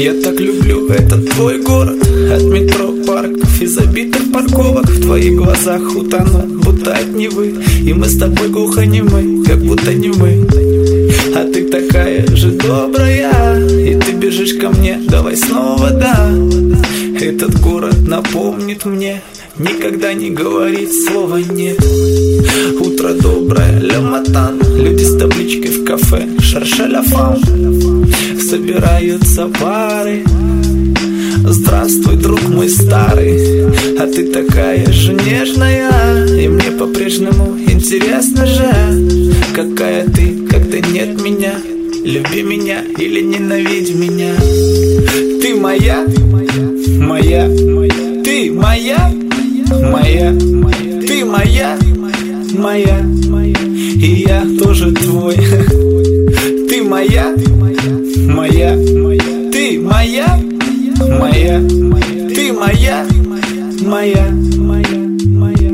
Я так люблю этот твой город. От метро, парков и забитых парковок в твоих глазах утону, будто от Невы. И мы с тобой глухонемы, как будто не мы. А ты такая же добрая, и ты бежишь ко мне, давай снова, да. Этот город напомнит мне никогда не говорить слова нет. Утро доброе, ля матан, люди с табличкой в кафе, шаршеля фам. Собираются пары. Здравствуй, друг мой старый. А ты такая же нежная, и мне по-прежнему интересно же, какая ты, когда нет меня. Люби меня или ненавидь меня. Ты моя, моя, ты моя, моя, ты моя, моя, и я тоже твой. Ты моя, моя, ты моя, моя, ты моя, моя, моя.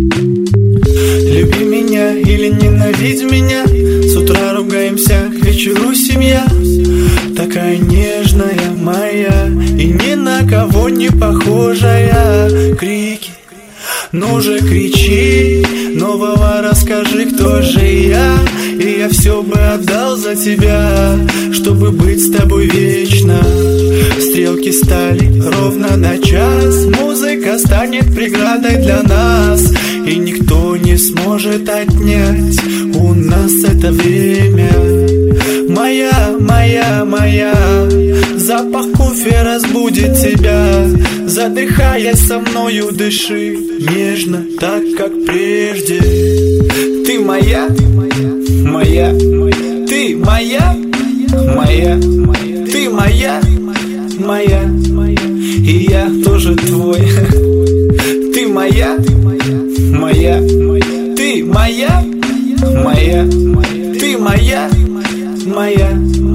Люби меня или ненавидь меня. С утра ругаемся, к вечеру семья. Такая нежная моя и ни на кого не похожая. Крики, ну же кричи, нового расскажи, кто же я. И я все бы отдал за тебя, чтобы быть с тобой вечно. Стрелки стали ровно на час. Музыка станет преградой для нас, и никто не сможет отнять у нас это время. Моя, моя, моя, запах кофе разбудит тебя. Задыхаясь со мною, дыши нежно, так как прежде. Ты моя, моя, ты моя, моя, ты моя, моя, и я тоже твой. Ты моя, моя, ты моя, моя, ты моя, моя.